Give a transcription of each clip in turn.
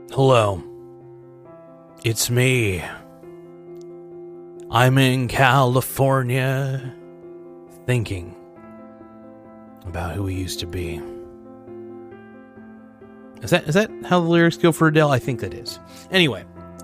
Hello. It's me. I'm in California, thinking about who we used to be. Is that how the lyrics go for Adele? I think that is. Anyway.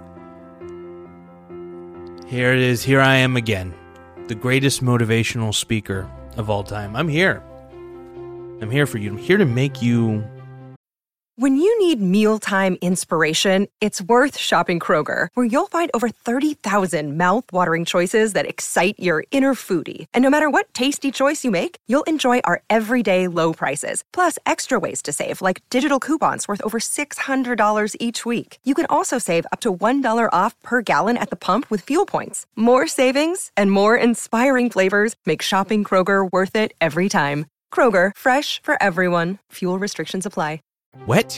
Here it is. Here I am again. The greatest motivational speaker of all time. I'm here. I'm here for you. I'm here to make you... When you need mealtime inspiration, it's worth shopping Kroger, where you'll find over 30,000 mouth-watering choices that excite your inner foodie. And no matter what tasty choice you make, you'll enjoy our everyday low prices, plus extra ways to save, like digital coupons worth over $600 each week. You can also save up to $1 off per gallon at the pump with fuel points. More savings and more inspiring flavors make shopping Kroger worth it every time. Kroger, fresh for everyone. Fuel restrictions apply. What?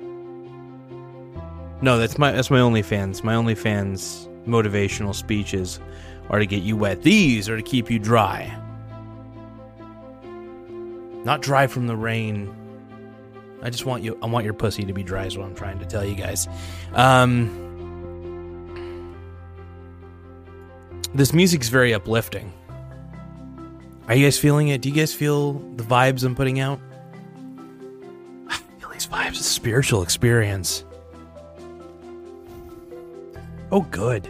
No, that's my OnlyFans. My OnlyFans motivational speeches are to get you wet. These are to keep you dry. Not dry from the rain. I want your pussy to be dry is what I'm trying to tell you guys. This music's very uplifting. Are you guys feeling it? Do you guys feel the vibes I'm putting out? Vibes, a spiritual experience. Oh, good.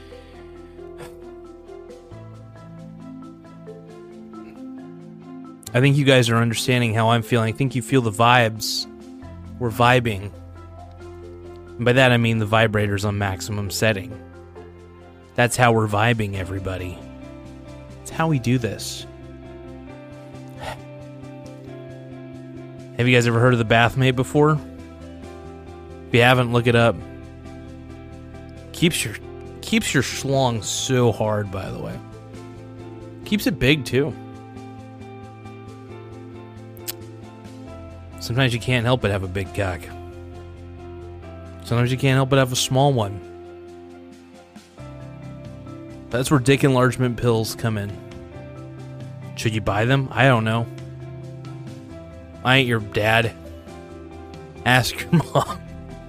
I think you guys are understanding how I'm feeling. I think you feel the vibes. We're vibing. And by that I mean the vibrator's on maximum setting. That's how we're vibing, everybody. It's how we do this. Have you guys ever heard of the Bathmate before? If you haven't, look it up. Keeps your schlong so hard, by the way. Keeps it big too. Sometimes you can't help but have a big cock. Sometimes you can't help but have a small one. That's where dick enlargement pills come in. Should you buy them? I don't know. I ain't your dad. Ask your mom.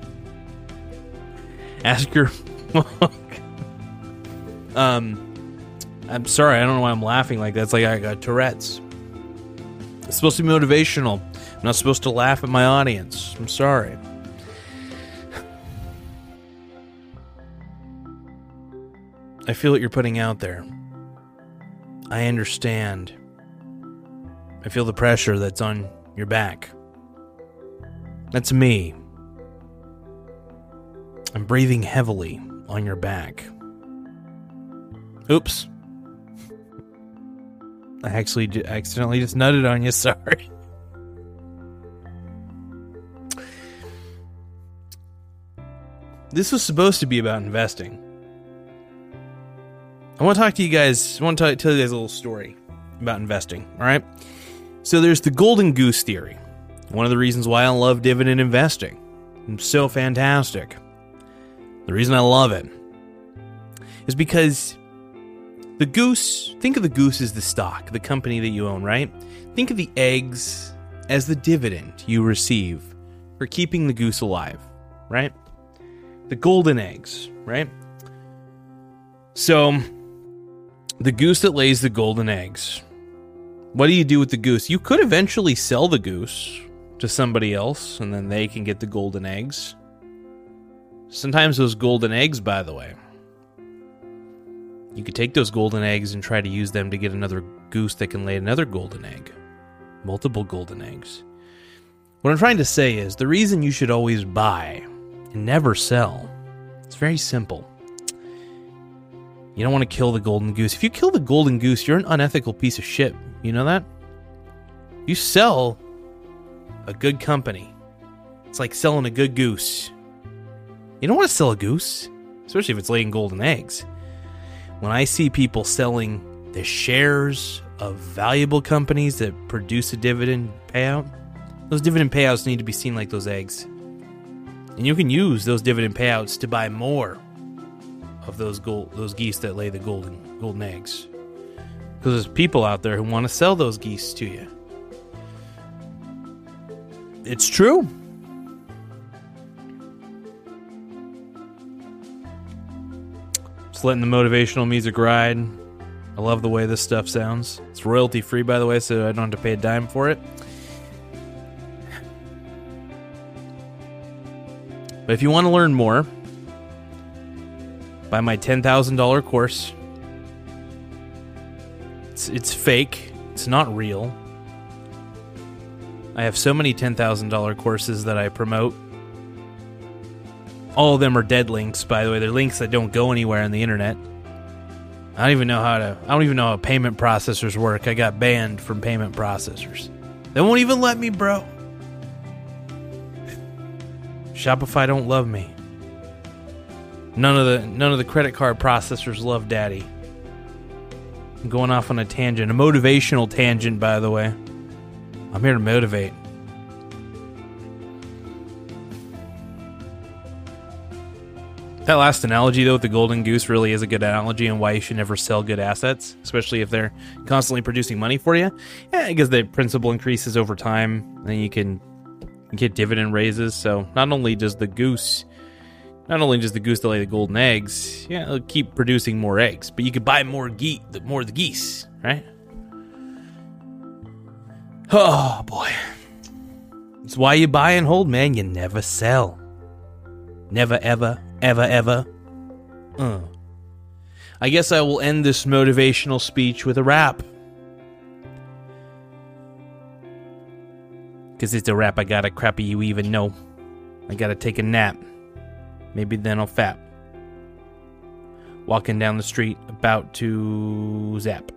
Ask your mom. I'm sorry, I don't know why I'm laughing like that. It's like I got Tourette's. It's supposed to be motivational. I'm not supposed to laugh at my audience. I'm sorry. I feel what you're putting out there. I understand. I feel the pressure that's on your back. That's me. I'm breathing heavily on your back. Oops. I actually accidentally just nutted on you, sorry. This was supposed to be about investing. I want to talk to you guys, tell you guys a little story about investing, alright? So there's the golden goose theory. One of the reasons why I love dividend investing. It's so fantastic. The reason I love it is because the goose, think of the goose as the stock, the company that you own, right? Think of the eggs as the dividend you receive for keeping the goose alive, right? The golden eggs, right? So, the goose that lays the golden eggs. What do you do with the goose? You could eventually sell the goose to somebody else, and then they can get the golden eggs. Sometimes those golden eggs, by the way, you could take those golden eggs and try to use them to get another goose that can lay another golden egg. Multiple golden eggs. What I'm trying to say is, the reason you should always buy and never sell, it's very simple. You don't want to kill the golden goose. If you kill the golden goose, you're an unethical piece of shit. You know that? You sell a good company. It's like selling a good goose. You don't want to sell a goose, especially if it's laying golden eggs. When I see people selling the shares of valuable companies that produce a dividend payout, those dividend payouts need to be seen like those eggs. And you can use those dividend payouts to buy more of those geese that lay the golden eggs. Because there's people out there who want to sell those geese to you. It's true. Just letting the motivational music ride. I love the way this stuff sounds. It's royalty free, by the way, so I don't have to pay a dime for it. But if you want to learn more, buy my $10,000 course. It's fake. It's not real. I have so many $10,000 courses that I promote. All of them are dead links, by the way. They're links that don't go anywhere on the internet. I don't even know how payment processors work. I got banned from payment processors. They won't even let me, bro. Shopify don't love me. None of the credit card processors love daddy. I'm going off on a tangent, a motivational tangent, by the way. I'm here to motivate. That last analogy, though, with the golden goose really is a good analogy on why you should never sell good assets, especially if they're constantly producing money for you. Yeah, because the principal increases over time, and then you can get dividend raises. So not only does the goose that lay the golden eggs, yeah, it'll keep producing more eggs, but you could buy more of the geese, right? Oh boy, it's why you buy and hold, man. You never sell, never ever. Ever. I guess I will end this motivational speech with a rap. Because it's a rap, I gotta crappy you even know. I gotta take a nap. Maybe then I'll fap. Walking down the street, about to zap.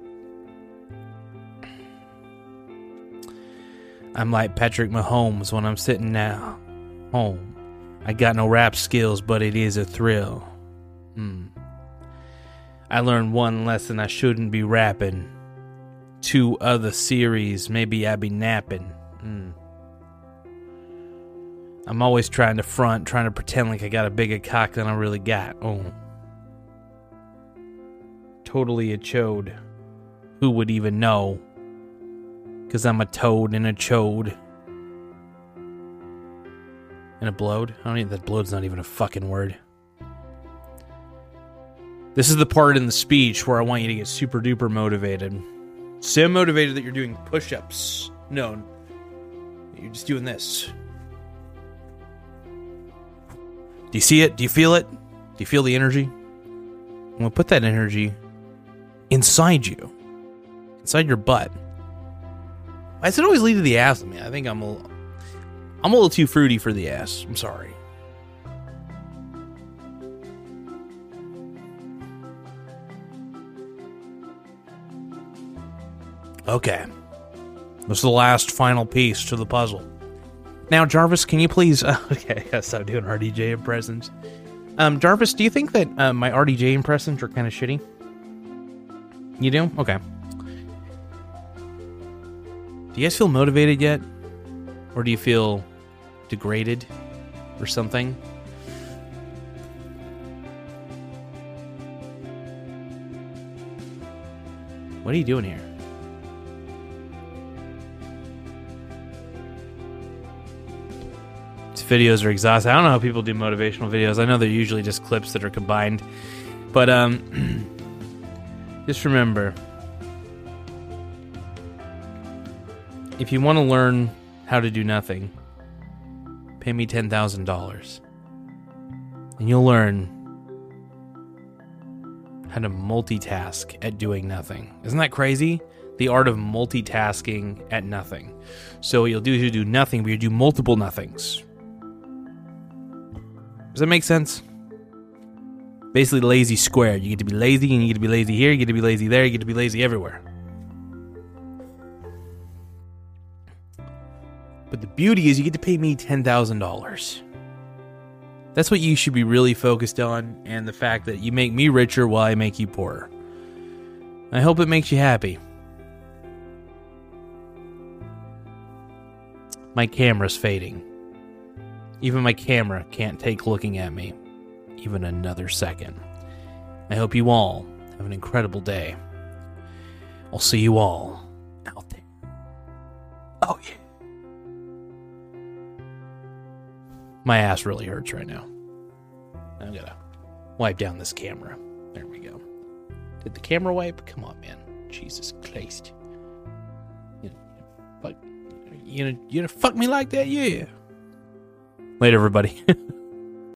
I'm like Patrick Mahomes when I'm sitting now home. I got no rap skills, but it is a thrill. I learned one lesson, I shouldn't be rapping. 2 other series, maybe I be napping. I'm always trying to front, trying to pretend like I got a bigger cock than I really got. Oh. Totally a chode. Who would even know? 'Cause I'm a toad and a chode. And a blowed? That blowed's not even a fucking word. This is the part in the speech where I want you to get super duper motivated. So motivated that you're doing push-ups. No, you're just doing this. Do you see it? Do you feel it? Do you feel the energy? I'm going to put that energy inside you. Inside your butt. Why does it always lead to the ass? I think I'm a little too fruity for the ass. I'm sorry. Okay. This is the last final piece to the puzzle. Now, Jarvis, can you please... okay, I gotta stop doing RDJ impressions. Jarvis, do you think that my RDJ impressions are kind of shitty? You do? Okay. Do you guys feel motivated yet? Or do you feel degraded or something? What are you doing here? These videos are exhausting. I don't know how people do motivational videos. I know they're usually just clips that are combined. But just remember, if you want to learn how to do nothing, pay me $10,000. And you'll learn how to multitask at doing nothing. Isn't that crazy? The art of multitasking at nothing. So what you'll do is you do nothing, but you do multiple nothings. Does that make sense? Basically lazy square. You get to be lazy, and you get to be lazy here, you get to be lazy there, you get to be lazy everywhere. But the beauty is you get to pay me $10,000. That's what you should be really focused on, and the fact that you make me richer while I make you poorer. I hope it makes you happy. My camera's fading. Even my camera can't take looking at me even another second. I hope you all have an incredible day. I'll see you all out there. Oh yeah. My ass really hurts right now. I'm gonna wipe down this camera. There we go. Did the camera wipe? Come on, man. Jesus Christ. You gonna fuck me like that? Yeah. Later, everybody.